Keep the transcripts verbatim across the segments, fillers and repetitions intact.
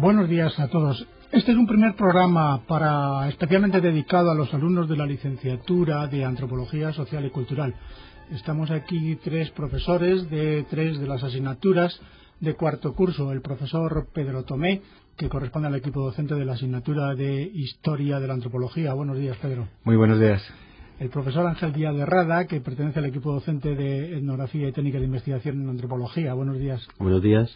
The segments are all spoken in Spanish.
Buenos días a todos. Este es un primer programa para especialmente dedicado a los alumnos de la licenciatura de Antropología Social y Cultural. Estamos aquí tres profesores de tres de las asignaturas de cuarto curso. El profesor Pedro Tomé, que corresponde al equipo docente de la asignatura de Historia de la Antropología. Buenos días, Pedro. Muy buenos días. El profesor Ángel Díaz de Rada, que pertenece al equipo docente de Etnografía y Técnica de Investigación en Antropología. Buenos días. Buenos días.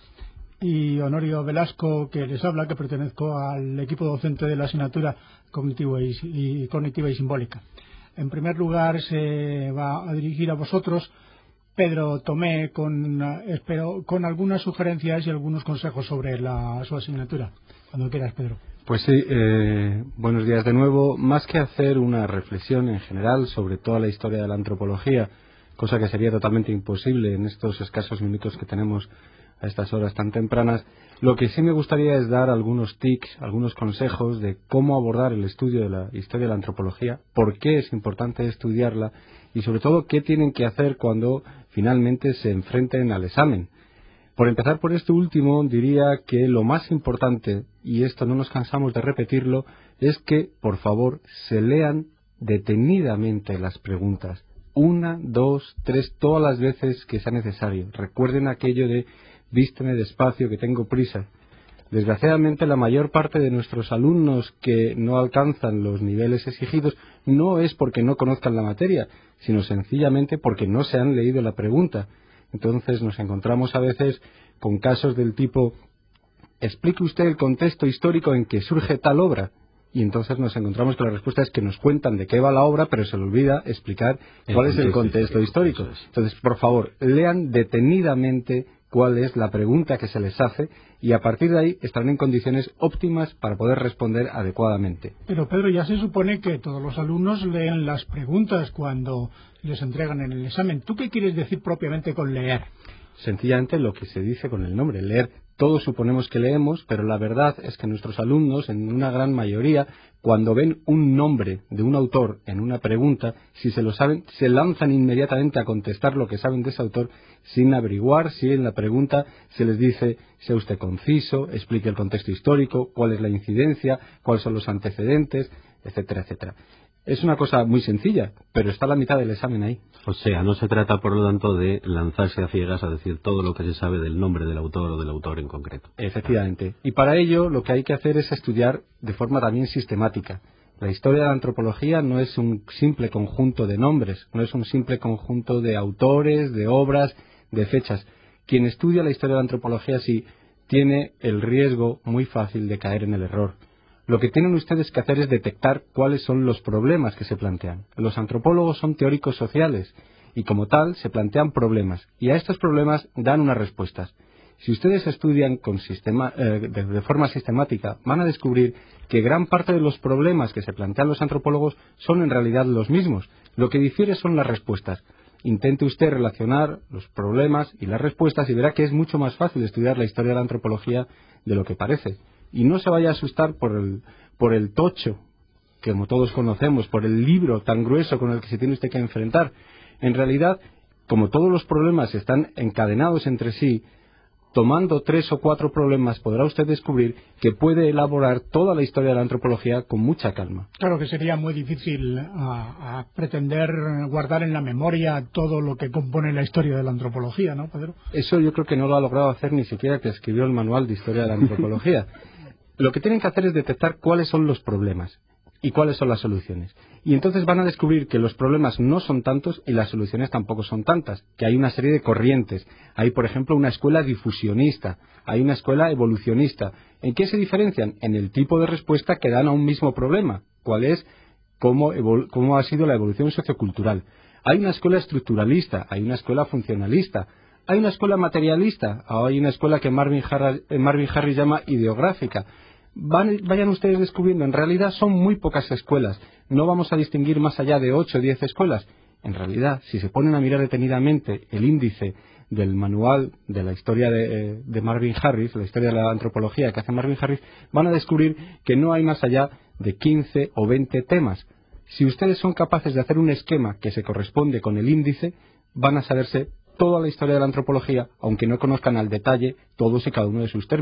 Y Honorio Velasco, que les habla, que pertenezco al equipo docente de la asignatura Cognitiva y, y, Cognitiva y Simbólica. En primer lugar, se va a dirigir a vosotros Pedro Tomé con, espero, con algunas sugerencias y algunos consejos sobre la, su asignatura. Cuando quieras, Pedro. Pues sí, eh, buenos días de nuevo. Más que hacer una reflexión en general sobre toda la historia de la antropología, cosa que sería totalmente imposible en estos escasos minutos que tenemos a estas horas tan tempranas, lo que sí me gustaría es dar algunos tips, algunos consejos de cómo abordar el estudio de la historia de la antropología, por qué es importante estudiarla y sobre todo qué tienen que hacer cuando finalmente se enfrenten al examen. Por empezar por este último, diría que lo más importante, y esto no nos cansamos de repetirlo, es que, por favor, se lean detenidamente las preguntas. Una, dos, tres, todas las veces que sea necesario. Recuerden aquello de vísteme despacio, que tengo prisa. Desgraciadamente, la mayor parte de nuestros alumnos que no alcanzan los niveles exigidos no es porque no conozcan la materia, sino sencillamente porque no se han leído la pregunta. Entonces nos encontramos a veces con casos del tipo: explique usted el contexto histórico en que surge tal obra. Y entonces nos encontramos que la respuesta es que nos cuentan de qué va la obra, pero se le olvida explicar cuál es el contexto histórico. Entonces, por favor, lean detenidamente cuál es la pregunta que se les hace y a partir de ahí estarán en condiciones óptimas para poder responder adecuadamente. Pero Pedro, ya se supone que todos los alumnos leen las preguntas cuando les entregan en el examen. ¿Tú qué quieres decir propiamente con leer? Sencillamente lo que se dice con el nombre, leer. Todos suponemos que leemos, pero la verdad es que nuestros alumnos, en una gran mayoría, cuando ven un nombre de un autor en una pregunta, si se lo saben, se lanzan inmediatamente a contestar lo que saben de ese autor sin averiguar si en la pregunta se les dice: sea usted conciso, explique el contexto histórico, cuál es la incidencia, cuáles son los antecedentes, etcétera, etcétera. Es una cosa muy sencilla, pero está la mitad del examen ahí. O sea, no se trata, por lo tanto, de lanzarse a ciegas a decir todo lo que se sabe del nombre del autor o del autor en concreto. Efectivamente. Y para ello lo que hay que hacer es estudiar de forma también sistemática. La historia de la antropología no es un simple conjunto de nombres, no es un simple conjunto de autores, de obras, de fechas. Quien estudia la historia de la antropología sí tiene el riesgo muy fácil de caer en el error. Lo que tienen ustedes que hacer es detectar cuáles son los problemas que se plantean. Los antropólogos son teóricos sociales y como tal se plantean problemas y a estos problemas dan unas respuestas. Si ustedes estudian con sistema, eh, de, de forma sistemática, van a descubrir que gran parte de los problemas que se plantean los antropólogos son en realidad los mismos. Lo que difiere son las respuestas. Intente usted relacionar los problemas y las respuestas y verá que es mucho más fácil estudiar la historia de la antropología de lo que parece. Y no se vaya a asustar por el, por el tocho, que como todos conocemos, por el libro tan grueso con el que se tiene usted que enfrentar. En realidad, como todos los problemas están encadenados entre sí, tomando tres o cuatro problemas podrá usted descubrir que puede elaborar toda la historia de la antropología con mucha calma. Claro que sería muy difícil a, a pretender guardar en la memoria todo lo que compone la historia de la antropología, ¿no, Pedro? Eso yo creo que no lo ha logrado hacer ni siquiera el que escribió el manual de historia de la antropología. Lo que tienen que hacer es detectar cuáles son los problemas y cuáles son las soluciones. Y entonces van a descubrir que los problemas no son tantos y las soluciones tampoco son tantas, que hay una serie de corrientes. Hay, por ejemplo, una escuela difusionista, hay una escuela evolucionista. ¿En qué se diferencian? En el tipo de respuesta que dan a un mismo problema. ¿Cuál es? ¿Cómo, evol- cómo ha sido la evolución sociocultural? Hay una escuela estructuralista, hay una escuela funcionalista, hay una escuela materialista, hay una escuela que Marvin Harris, Marvin Harris llama ideográfica. Van, vayan ustedes descubriendo, en realidad son muy pocas escuelas, no vamos a distinguir más allá de ocho o diez escuelas. En realidad, si se ponen a mirar detenidamente el índice del manual de la historia de, de Marvin Harris, la historia de la antropología que hace Marvin Harris, van a descubrir que no hay más allá de quince o veinte temas. Si ustedes son capaces de hacer un esquema que se corresponde con el índice, van a saberse toda la historia de la antropología, aunque no conozcan al detalle todos y cada uno de sus términos.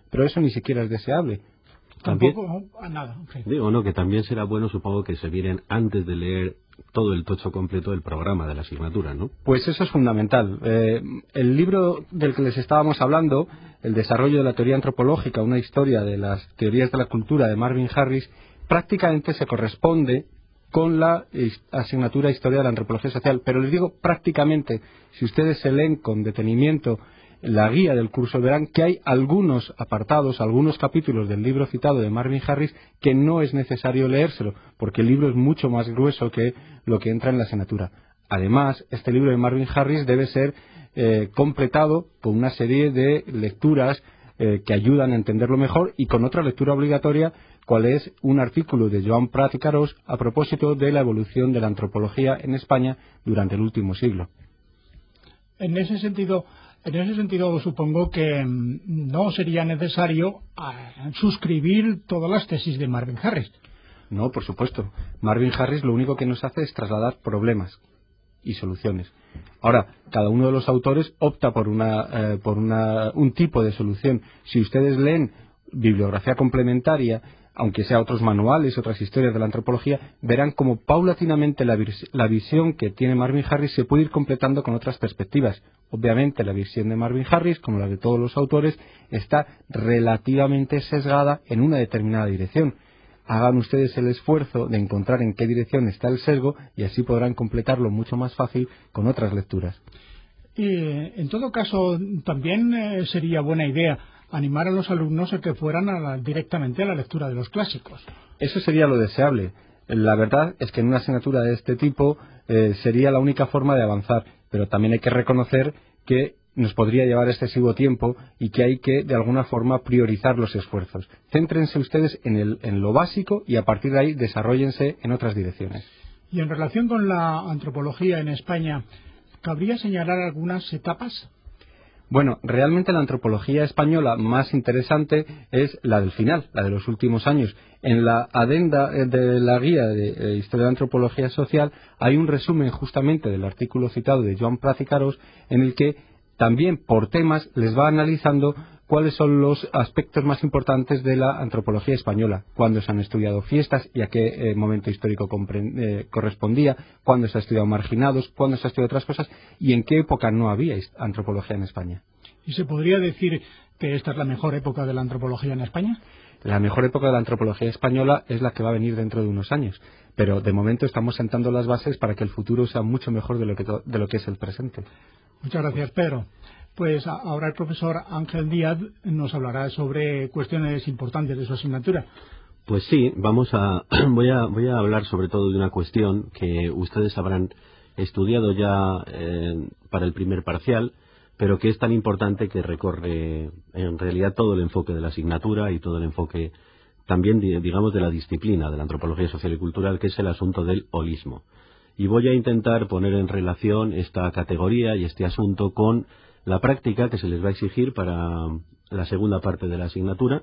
pero eso ni siquiera es deseable. También, Tampoco a nada. Okay. Digo, no, que también será bueno, supongo, que se miren antes de leer todo el tocho completo del programa de la asignatura, ¿no? Pues eso es fundamental. Eh, el libro del que les estábamos hablando, El desarrollo de la teoría antropológica, una historia de las teorías de la cultura de Marvin Harris, prácticamente se corresponde con la asignatura Historia de la Antropología Social. Pero les digo prácticamente, si ustedes se leen con detenimiento la guía del curso, verán que hay algunos apartados, algunos capítulos del libro citado de Marvin Harris que no es necesario leérselo, porque el libro es mucho más grueso que lo que entra en la asignatura. Además, este libro de Marvin Harris debe ser eh, completado con una serie de lecturas eh, que ayudan a entenderlo mejor, y con otra lectura obligatoria, cual es un artículo de Joan Prat i Carós a propósito de la evolución de la antropología en España durante el último siglo. En ese sentido, en ese sentido supongo que mm, no sería necesario uh, suscribir todas las tesis de Marvin Harris. No, por supuesto. Marvin Harris lo único que nos hace es trasladar problemas y soluciones. Ahora, cada uno de los autores opta por una, eh, por una, un tipo de solución. Si ustedes leen bibliografía complementaria, aunque sea otros manuales, otras historias de la antropología, verán como paulatinamente la, la visión que tiene Marvin Harris se puede ir completando con otras perspectivas. Obviamente la visión de Marvin Harris, como la de todos los autores, está relativamente sesgada en una determinada dirección. Hagan ustedes el esfuerzo de encontrar en qué dirección está el sesgo, y así podrán completarlo mucho más fácil con otras lecturas. Y en todo caso, también eh, sería buena idea animar a los alumnos a que fueran a la, directamente a la lectura de los clásicos. Eso sería lo deseable. La verdad es que en una asignatura de este tipo eh, sería la única forma de avanzar, pero también hay que reconocer que nos podría llevar excesivo tiempo y que hay que, de alguna forma, priorizar los esfuerzos. Céntrense ustedes en, el, en lo básico, y a partir de ahí desarróllense en otras direcciones. Y en relación con la antropología en España, ¿cabría señalar algunas etapas? Bueno, realmente la antropología española más interesante es la del final, la de los últimos años. En la adenda de la guía de Historia de la Antropología Social hay un resumen justamente del artículo citado de Joan Prat i Carós, en el que también por temas les va analizando cuáles son los aspectos más importantes de la antropología española, cuándo se han estudiado fiestas y a qué eh, momento histórico eh, correspondía, cuándo se ha estudiado marginados, cuándo se ha estudiado otras cosas y en qué época no había antropología en España. ¿Y se podría decir que esta es la mejor época de la antropología en España? La mejor época de la antropología española es la que va a venir dentro de unos años, pero de momento estamos sentando las bases para que el futuro sea mucho mejor de lo que, de lo que es el presente. Muchas gracias, Pedro. Pues ahora el profesor Ángel Díaz nos hablará sobre cuestiones importantes de su asignatura. Pues sí, vamos a voy a voy a hablar sobre todo de una cuestión que ustedes habrán estudiado ya eh, para el primer parcial, pero que es tan importante que recorre en realidad todo el enfoque de la asignatura y todo el enfoque también, digamos, de la disciplina de la antropología social y cultural, que es el asunto del holismo. Y voy a intentar poner en relación esta categoría y este asunto con la práctica que se les va a exigir para la segunda parte de la asignatura,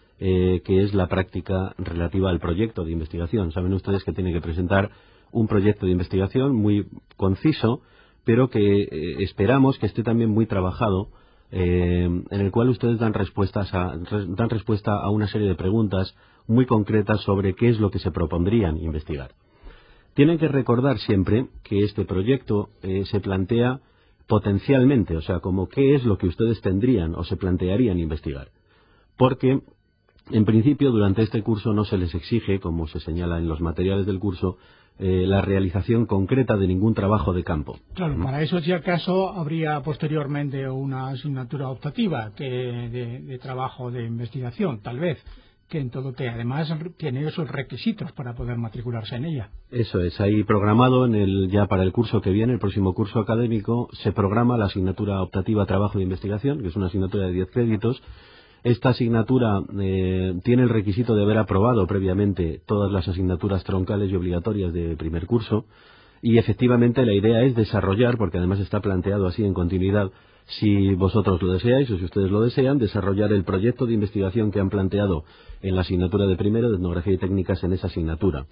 eh, que es la práctica relativa al proyecto de investigación. Saben ustedes que tienen que presentar un proyecto de investigación muy conciso, pero que eh, esperamos que esté también muy trabajado, eh, en el cual ustedes dan respuestas a, dan respuesta a una serie de preguntas muy concretas sobre qué es lo que se propondrían investigar. Tienen que recordar siempre que este proyecto eh, se plantea potencialmente, o sea, como qué es lo que ustedes tendrían o se plantearían investigar. Porque, en principio, durante este curso no se les exige, como se señala en los materiales del curso, eh, la realización concreta de ningún trabajo de campo. Claro, ¿Mm? Para eso, si acaso, habría posteriormente una asignatura optativa que de, de trabajo de investigación, tal vez, que en todo que además tiene esos requisitos para poder matricularse en ella. Eso es, ahí programado en el ya para el curso que viene, el próximo curso académico, se programa la asignatura optativa Trabajo de Investigación, que es una asignatura de diez créditos. Esta asignatura eh, tiene el requisito de haber aprobado previamente todas las asignaturas troncales y obligatorias de primer curso, y efectivamente la idea es desarrollar, porque además está planteado así en continuidad, si vosotros lo deseáis o si ustedes lo desean, desarrollar el proyecto de investigación que han planteado en la asignatura de primero de etnografía y técnicas en esa asignatura.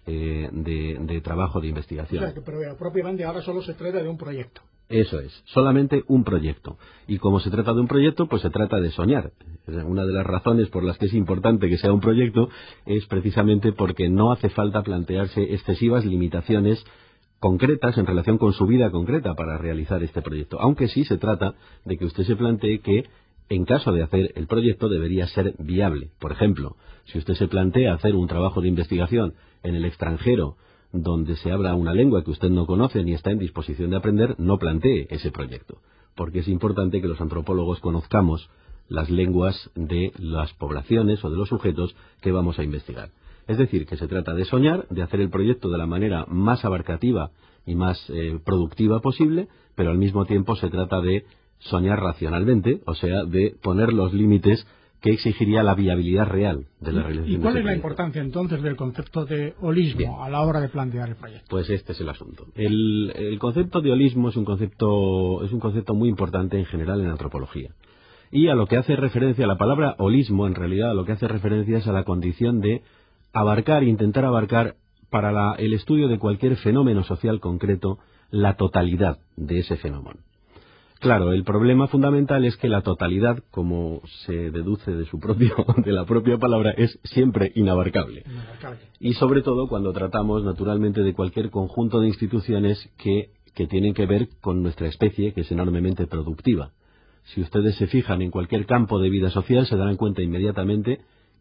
eh, de, de trabajo de investigación. O sea, que, pero propiamente ahora solo se trata de un proyecto. Eso es, solamente un proyecto. Y como se trata de un proyecto, pues se trata de soñar. Una de las razones por las que es importante que sea un proyecto es precisamente porque no hace falta plantearse excesivas limitaciones concretas en relación con su vida concreta para realizar este proyecto. Aunque sí se trata de que usted se plantee que en caso de hacer el proyecto debería ser viable. Por ejemplo, si usted se plantea hacer un trabajo de investigación en el extranjero donde se habla una lengua que usted no conoce ni está en disposición de aprender, no plantee ese proyecto, porque es importante que los antropólogos conozcamos las lenguas de las poblaciones o de los sujetos que vamos a investigar. Es decir, que se trata de soñar, de hacer el proyecto de la manera más abarcativa y más eh, productiva posible, pero al mismo tiempo se trata de soñar racionalmente, o sea, de poner los límites que exigiría la viabilidad real de la realización. ¿Y cuál de es la proyecto. importancia entonces del concepto de holismo Bien. a la hora de plantear el proyecto? Pues este es el asunto. El, el concepto de holismo es un concepto, es un concepto muy importante en general en antropología. Y a lo que hace referencia, la palabra holismo en realidad a lo que hace referencia es a la condición de abarcar, intentar abarcar para la, el estudio de cualquier fenómeno social concreto la totalidad de ese fenómeno. Claro, el problema fundamental es que la totalidad, como se deduce de su propio, de la propia palabra, es siempre inabarcable. Inabarcable. Y sobre todo cuando tratamos naturalmente de cualquier conjunto de instituciones que, que tienen que ver con nuestra especie, que es enormemente productiva. Si ustedes se fijan en cualquier campo de vida social, se darán cuenta inmediatamente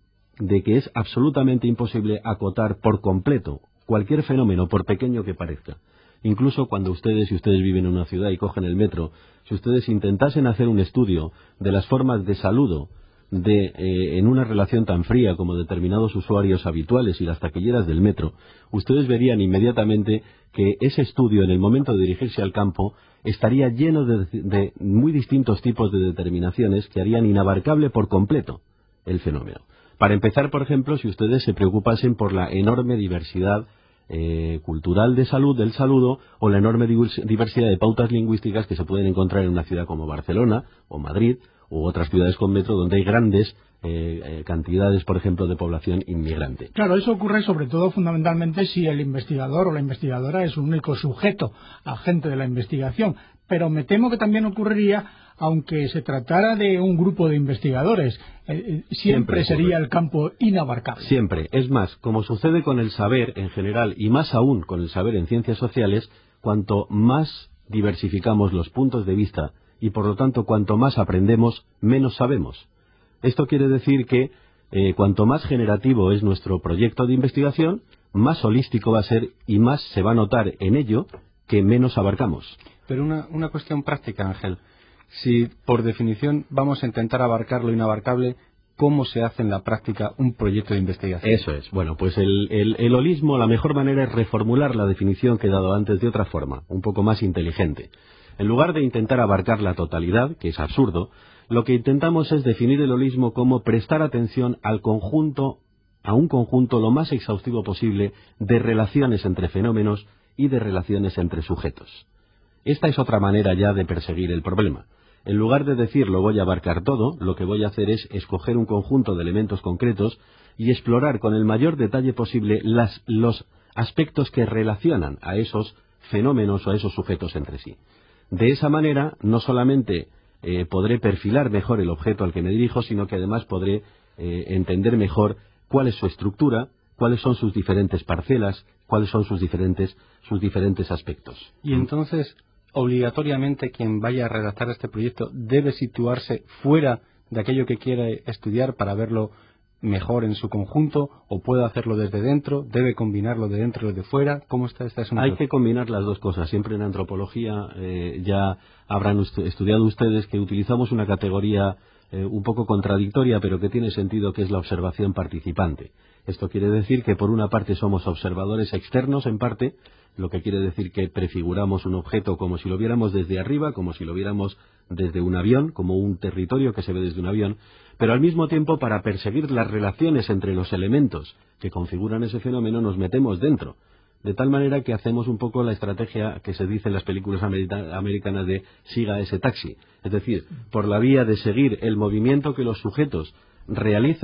de que es absolutamente imposible acotar por completo cualquier fenómeno, por pequeño que parezca. Incluso cuando ustedes, si ustedes viven en una ciudad y cogen el metro, si ustedes intentasen hacer un estudio de las formas de saludo de, eh, en una relación tan fría como determinados usuarios habituales y las taquilleras del metro, ustedes verían inmediatamente que ese estudio, en el momento de dirigirse al campo, estaría lleno de, de muy distintos tipos de determinaciones que harían inabarcable por completo el fenómeno. Para empezar, por ejemplo, si ustedes se preocupasen por la enorme diversidad Eh, cultural de salud, del saludo, o la enorme diversidad de pautas lingüísticas que se pueden encontrar en una ciudad como Barcelona o Madrid u otras ciudades con metro donde hay grandes eh, eh, cantidades, por ejemplo, de población inmigrante. Claro, eso ocurre sobre todo fundamentalmente si el investigador o la investigadora es un único sujeto, agente de la investigación, pero me temo que también ocurriría aunque se tratara de un grupo de investigadores, eh, siempre, siempre sería el campo inabarcable. Siempre. Es más, como sucede con el saber en general, y más aún con el saber en ciencias sociales, cuanto más diversificamos los puntos de vista y por lo tanto cuanto más aprendemos, menos sabemos. Esto quiere decir que eh, cuanto más generativo es nuestro proyecto de investigación, más holístico va a ser y más se va a notar en ello que menos abarcamos. Pero una, una cuestión práctica, Ángel. Si por definición vamos a intentar abarcar lo inabarcable, ¿cómo se hace en la práctica un proyecto de investigación? Eso es. Bueno, pues el, el, el holismo, la mejor manera es reformular la definición que he dado antes de otra forma, un poco más inteligente. En lugar de intentar abarcar la totalidad, que es absurdo, lo que intentamos es definir el holismo como prestar atención al conjunto, a un conjunto lo más exhaustivo posible de relaciones entre fenómenos y de relaciones entre sujetos. Esta es otra manera ya de perseguir el problema. En lugar de decir lo voy a abarcar todo, lo que voy a hacer es escoger un conjunto de elementos concretos y explorar con el mayor detalle posible las, los aspectos que relacionan a esos fenómenos o a esos sujetos entre sí. De esa manera, no solamente eh, podré perfilar mejor el objeto al que me dirijo, sino que además podré eh, entender mejor cuál es su estructura, cuáles son sus diferentes parcelas, cuáles son sus diferentes, sus diferentes aspectos. Y entonces, obligatoriamente quien vaya a redactar este proyecto debe situarse fuera de aquello que quiere estudiar para verlo mejor en su conjunto, o puede hacerlo desde dentro, debe combinarlo de dentro y de fuera. ¿Cómo está este asunto? Hay que combinar las dos cosas. Siempre en antropología eh, ya habrán estudiado ustedes que utilizamos una categoría eh, un poco contradictoria, pero que tiene sentido, que es la observación participante. Esto quiere decir que por una parte somos observadores externos en parte, lo que quiere decir que prefiguramos un objeto como si lo viéramos desde arriba, como si lo viéramos desde un avión, como un territorio que se ve desde un avión, pero al mismo tiempo para perseguir las relaciones entre los elementos que configuran ese fenómeno nos metemos dentro, de tal manera que hacemos un poco la estrategia que se dice en las películas americanas de siga ese taxi, es decir, por la vía de seguir el movimiento que los sujetos realizan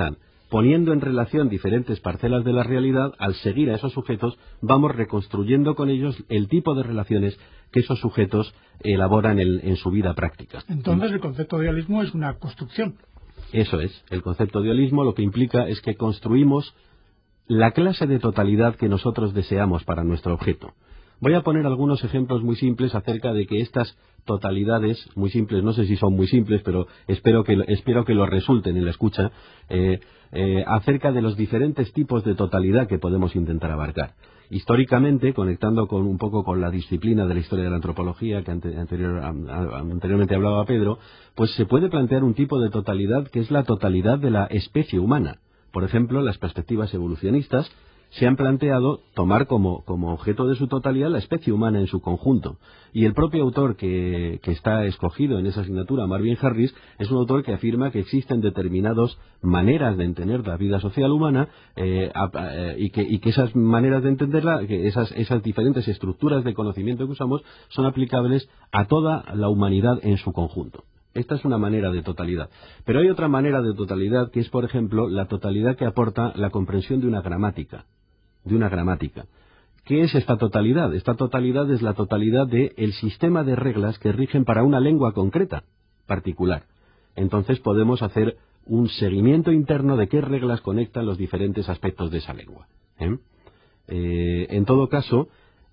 poniendo en relación diferentes parcelas de la realidad, al seguir a esos sujetos, vamos reconstruyendo con ellos el tipo de relaciones que esos sujetos elaboran en, en su vida práctica. Entonces, el concepto de dualismo es una construcción. Eso es. El concepto de dualismo lo que implica es que construimos la clase de totalidad que nosotros deseamos para nuestro objeto. Voy a poner algunos ejemplos muy simples acerca de que estas totalidades, muy simples, no sé si son muy simples, pero espero que, espero que lo resulten en la escucha, eh, eh, acerca de los diferentes tipos de totalidad que podemos intentar abarcar. Históricamente, conectando con un poco con la disciplina de la historia de la antropología que ante, anterior, a, a, anteriormente hablaba Pedro, pues se puede plantear un tipo de totalidad que es la totalidad de la especie humana. Por ejemplo, las perspectivas evolucionistas se han planteado tomar como, como objeto de su totalidad la especie humana en su conjunto. Y el propio autor que, que está escogido en esa asignatura, Marvin Harris, es un autor que afirma que existen determinadas maneras de entender la vida social humana eh, a, a, y, que, y que esas maneras de entenderla, que esas, esas diferentes estructuras de conocimiento que usamos, son aplicables a toda la humanidad en su conjunto. Esta es una manera de totalidad. Pero hay otra manera de totalidad que es, por ejemplo, la totalidad que aporta la comprensión de una gramática. de una gramática. ¿Qué es esta totalidad? Esta totalidad es la totalidad del sistema de reglas que rigen para una lengua concreta, particular. Entonces podemos hacer un seguimiento interno de qué reglas conectan los diferentes aspectos de esa lengua. ¿eh? Eh, en todo caso,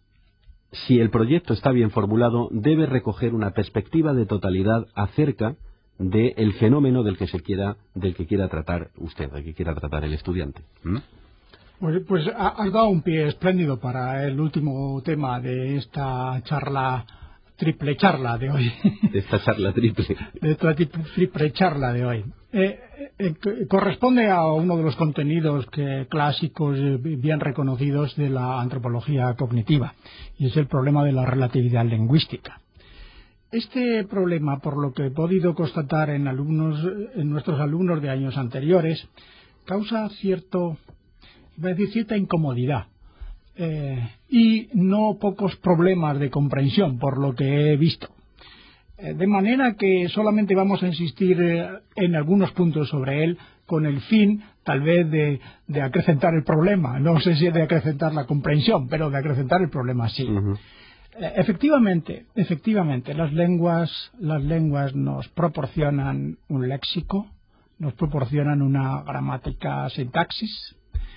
si el proyecto está bien formulado, debe recoger una perspectiva de totalidad acerca del fenómeno del que se quiera, del que quiera tratar usted, del que quiera tratar el estudiante. ¿Mm? Pues, pues has dado un pie espléndido para el último tema de esta charla, triple charla de hoy. De esta charla triple. De esta triple charla de hoy. Eh, eh, corresponde a uno de los contenidos que, clásicos eh, bien reconocidos de la antropología cognitiva, y es el problema de la relatividad lingüística. Este problema, por lo que he podido constatar en, alumnos, en nuestros alumnos de años anteriores, causa cierto... voy a decir cierta incomodidad eh, y no pocos problemas de comprensión, por lo que he visto. Eh, de manera que solamente vamos a insistir eh, en algunos puntos sobre él, con el fin, tal vez, de, de acrecentar el problema. No sé si de acrecentar la comprensión, pero de acrecentar el problema sí. Uh-huh. eh, efectivamente, efectivamente, las lenguas, las lenguas nos proporcionan un léxico, nos proporcionan una gramática, sintaxis,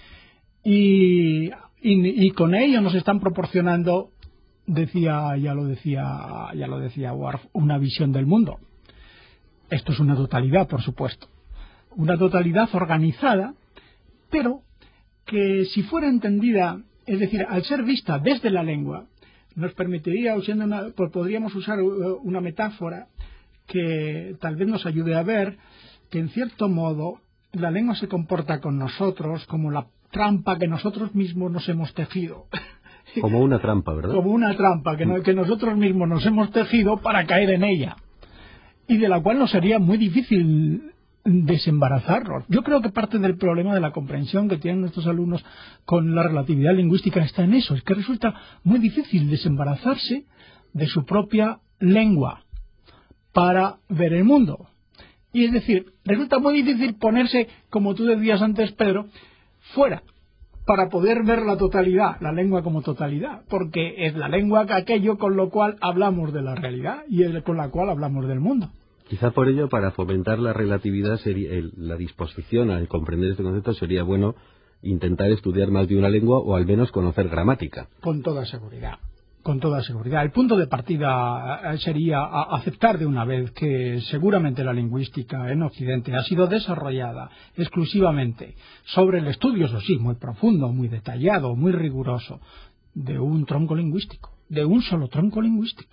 Y, y, y con ello nos están proporcionando, decía, ya lo decía, ya lo decía Worf, una visión del mundo. Esto es una totalidad, por supuesto, una totalidad organizada, pero que si fuera entendida, es decir, al ser vista desde la lengua, nos permitiría, usando una, pues podríamos usar una metáfora que tal vez nos ayude a ver que en cierto modo la lengua se comporta con nosotros como la trampa que nosotros mismos nos hemos tejido. Como una trampa, ¿verdad? Como una trampa que, no, que nosotros mismos nos hemos tejido para caer en ella, y de la cual nos sería muy difícil desembarazarnos. Yo creo que parte del problema de la comprensión que tienen nuestros alumnos con la relatividad lingüística está en eso, es que resulta muy difícil desembarazarse de su propia lengua para ver el mundo. Y es decir, resulta muy difícil ponerse, como tú decías antes, Pedro, fuera, para poder ver la totalidad, la lengua como totalidad, porque es la lengua aquello con lo cual hablamos de la realidad y es con la cual hablamos del mundo. Quizá por ello, para fomentar la relatividad, sería el, la disposición a comprender este concepto, sería bueno intentar estudiar más de una lengua o al menos conocer gramática. Con toda seguridad. Con toda seguridad. El punto de partida sería aceptar de una vez que seguramente la lingüística en Occidente ha sido desarrollada exclusivamente sobre el estudio, eso sí, muy profundo, muy detallado, muy riguroso, de un tronco lingüístico, de un solo tronco lingüístico.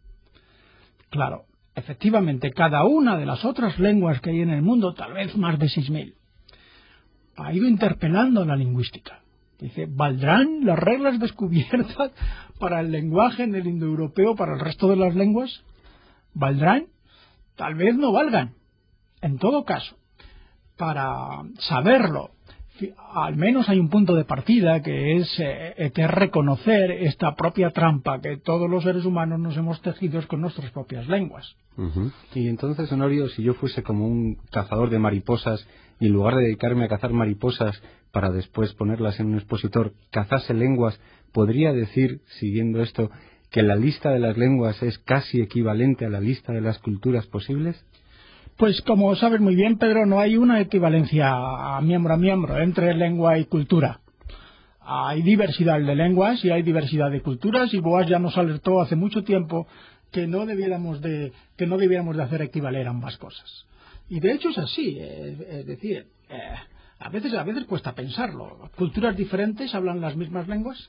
Claro, efectivamente, cada una de las otras lenguas que hay en el mundo, tal vez más de seis mil, ha ido interpelando la lingüística. Dice, ¿valdrán las reglas descubiertas para el lenguaje en el indoeuropeo para el resto de las lenguas? ¿Valdrán? Tal vez no valgan. En todo caso, para saberlo al menos hay un punto de partida que es, eh, que es reconocer esta propia trampa que todos los seres humanos nos hemos tejido con nuestras propias lenguas. Uh-huh. Y entonces, Honorio, si yo fuese como un cazador de mariposas y en lugar de dedicarme a cazar mariposas para después ponerlas en un expositor, cazase lenguas, ¿podría decir, siguiendo esto, que la lista de las lenguas es casi equivalente a la lista de las culturas posibles? Pues como sabes muy bien, Pedro, no hay una equivalencia a miembro a miembro entre lengua y cultura. Hay diversidad de lenguas y hay diversidad de culturas, y Boas ya nos alertó hace mucho tiempo que no debiéramos de, que no debiéramos de hacer equivaler ambas cosas. Y de hecho es así, es, es decir, eh, a veces a veces cuesta pensarlo. Culturas diferentes hablan las mismas lenguas.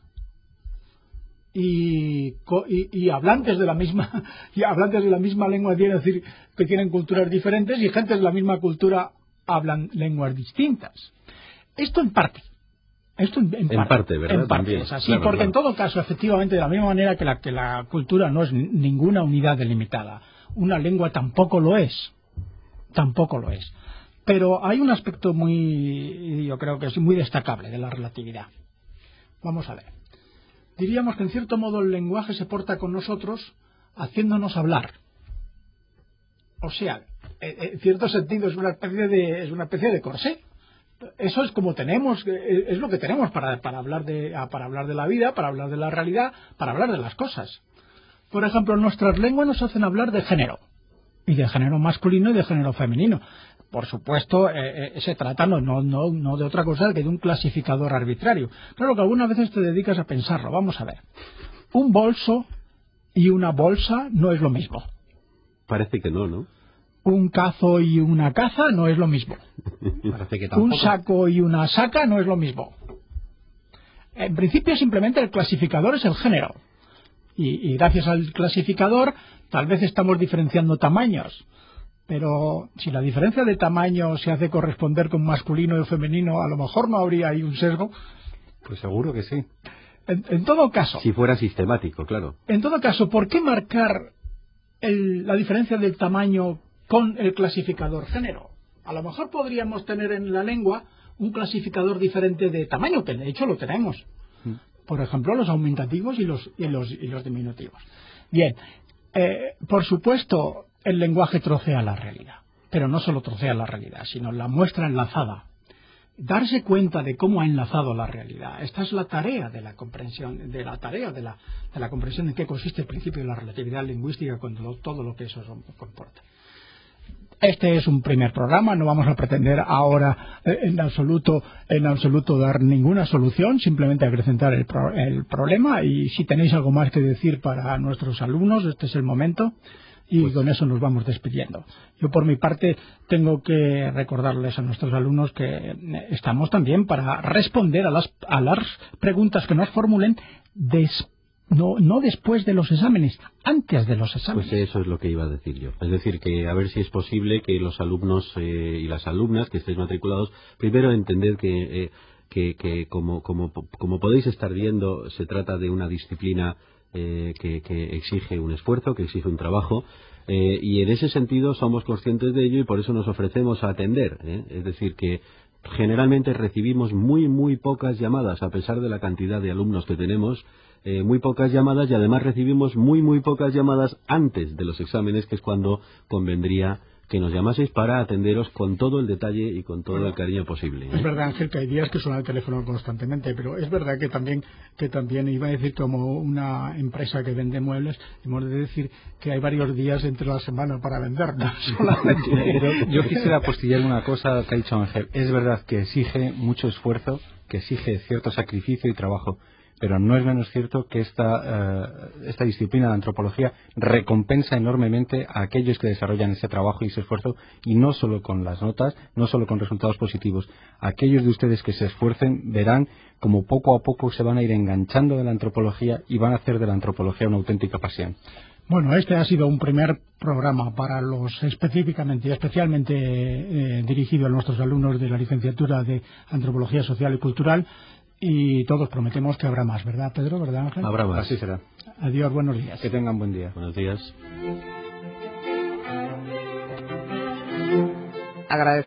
Y, y, y hablantes de la misma y hablantes de la misma lengua quiere decir que tienen culturas diferentes, y gentes de la misma cultura hablan lenguas distintas. Esto en parte esto en, en, en parte, parte verdad en parte también es así, claro, porque claro. En todo caso, efectivamente, de la misma manera que la, que la cultura no es ninguna unidad delimitada, una lengua tampoco lo es tampoco lo es pero hay un aspecto muy, yo creo que es muy destacable de la relatividad. Vamos a ver. Diríamos que en cierto modo el lenguaje se porta con nosotros haciéndonos hablar. O sea, en cierto sentido es una especie de, es una especie de corsé. Eso es como tenemos, es lo que tenemos para, para, hablar de, para hablar de la vida, para hablar de la realidad, para hablar de las cosas. Por ejemplo, nuestras lenguas nos hacen hablar de género, y de género masculino y de género femenino. Por supuesto, eh, eh, se trata no, no, no, no de otra cosa que de un clasificador arbitrario. Claro que algunas veces te dedicas a pensarlo. Vamos a ver. Un bolso y una bolsa no es lo mismo. Parece que no, ¿no? Un cazo y una caza no es lo mismo. Parece que tampoco. Un saco y una saca no es lo mismo. En principio, simplemente el clasificador es el género. Y, y gracias al clasificador, tal vez estamos diferenciando tamaños. Pero si la diferencia de tamaño se hace corresponder con masculino y femenino, a lo mejor no habría ahí un sesgo. Pues seguro que sí. En, en todo caso. Si fuera sistemático, claro. En todo caso, ¿por qué marcar el, la diferencia del tamaño con el clasificador género? A lo mejor podríamos tener en la lengua un clasificador diferente de tamaño, que de hecho lo tenemos. Por ejemplo, los aumentativos y los, y los, y los diminutivos. Bien, eh, por supuesto, el lenguaje trocea la realidad, pero no solo trocea la realidad, sino la muestra enlazada. Darse cuenta de cómo ha enlazado la realidad. Esta es la tarea de la comprensión, de la tarea de la, de la comprensión en qué consiste el principio de la relatividad lingüística con todo, todo lo que eso comporta. Este es un primer programa, no vamos a pretender ahora eh, en absoluto en absoluto dar ninguna solución, simplemente acrecentar el, pro, el problema, y si tenéis algo más que decir para nuestros alumnos, este es el momento, y pues con eso nos vamos despidiendo. Yo por mi parte tengo que recordarles a nuestros alumnos que estamos también para responder a las, a las preguntas que nos formulen después. No, no después de los exámenes, antes de los exámenes. Pues eso es lo que iba a decir yo. Es decir, que a ver si es posible que los alumnos eh, y las alumnas que estéis matriculados, primero entender que, eh, que, que como, como, como podéis estar viendo, se trata de una disciplina eh, que, que exige un esfuerzo, que exige un trabajo, eh, y en ese sentido somos conscientes de ello y por eso nos ofrecemos a atender. ¿eh? Es decir, que generalmente recibimos muy, muy pocas llamadas, a pesar de la cantidad de alumnos que tenemos. Eh, muy pocas llamadas, y además recibimos muy muy pocas llamadas antes de los exámenes, que es cuando convendría que nos llamaseis para atenderos con todo el detalle y con todo el cariño posible, ¿eh? Es verdad, Ángel, que hay días que suena el teléfono constantemente, pero es verdad que también, que también iba a decir, como una empresa que vende muebles, hemos de decir que hay varios días entre la semana para vender, no solamente. Pero yo quisiera apostillar una cosa que ha dicho Ángel. Es verdad que exige mucho esfuerzo, que exige cierto sacrificio y trabajo, pero no es menos cierto que esta, uh, esta disciplina de antropología recompensa enormemente a aquellos que desarrollan ese trabajo y ese esfuerzo, y no solo con las notas, no solo con resultados positivos. Aquellos de ustedes que se esfuercen verán como poco a poco se van a ir enganchando de la antropología y van a hacer de la antropología una auténtica pasión. Bueno, este ha sido un primer programa para los específicamente y especialmente eh, dirigido a nuestros alumnos de la licenciatura de Antropología Social y Cultural. Y todos prometemos que habrá más, ¿verdad, Pedro? ¿Verdad, Ángel? Habrá más. Así será. Adiós, buenos días. Que tengan buen día. Buenos días. Agradezco.